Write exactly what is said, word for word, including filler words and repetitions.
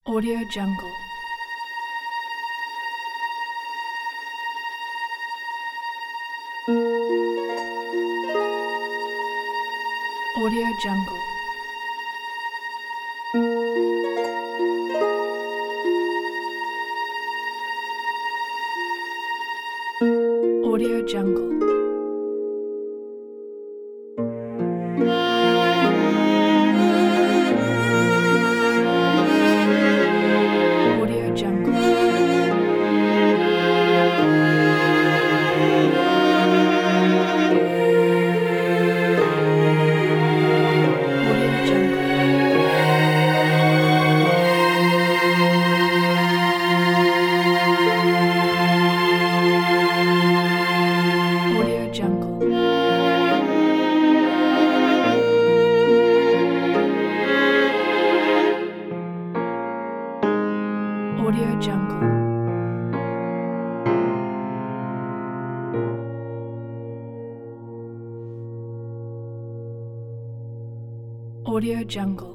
Audio Jungle. Audio Jungle. Audio Jungle. Audio Jungle. Audio Jungle. Audio Jungle. Audio Jungle. Audio Jungle.